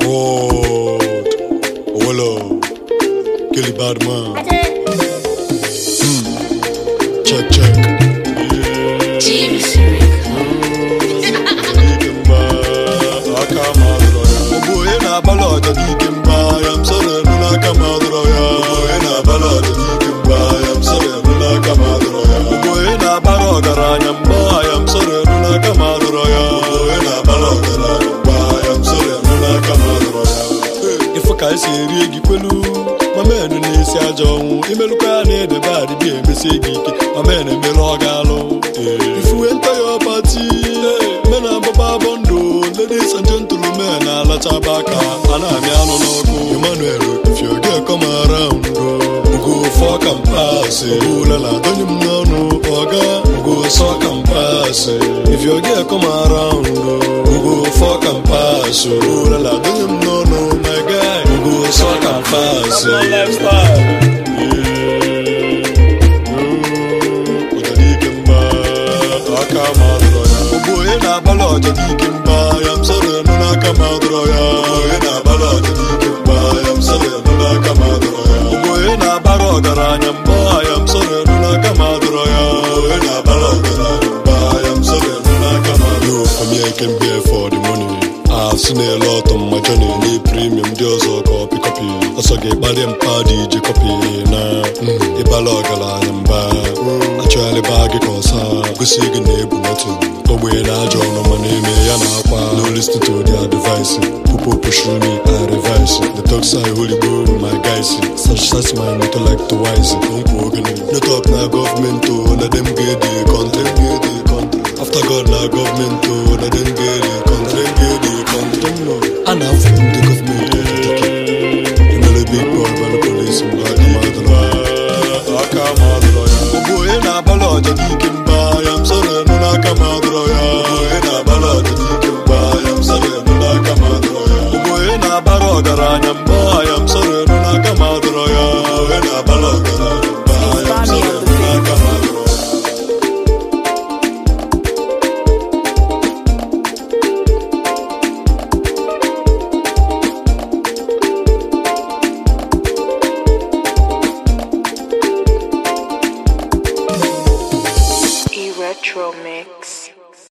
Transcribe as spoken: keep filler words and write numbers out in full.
Fraud. Wallo. Kelly Badman. Hmm. Check, check. Jimmy Siric. Boy na ballad dikimba. I'm sorry, no kamadroya. Boy na ballad dikimba. I'm sorry, no kamadroya. Boy na barogara mba. I'm sorry, no kamadroya. Boy na barogara mba. I'm sorry, no kamadroya. If I can say regi kwelu, my man ni si ajo. Imeluka na de bad bi emesi gike. My man emelo galo. If you enter your party, men are baba bondo. Ladies and gentlemen, ala tabaka, anami anonoku. Emmanuel, if your girl come around, go fuck and pass it. Oh la la, don't you know no oga? Go suck and pass it. If your girl come around, go fuck and pass it. Oh la la, don't you know no my guy? Go suck and pass it. That's my lifestyle. Boy na ballad dikimba, I'm sorry no na kamadroya. Boy na ballad dikimba, I'm sorry no na kamadroya. Boy na barogara nyamba, I'm sorry no na kamadroya. Boy na barogara nyamba, I'm sorry no na kamadroya. For me I came here for the money. I've seen a lot on my journey. The premium deals or copy copy. Also get body and party J copy na. The barogara nyamba. Actually bag it cause go see the neighbor nothing. But when I join no money, me and I no listen to their device. People push me, I revise it. The talk side holy bro, my guys. Such such man, not like to wise it. Don't go again. No talk na government to, let them get the content, get the content. After God na government to, let them get the content, get the content. No, and I'm from the government. You know the big boy, man, the police, I come out the law. I come out the law. Boy, na ballad, I'm sorry, no na kamadroya.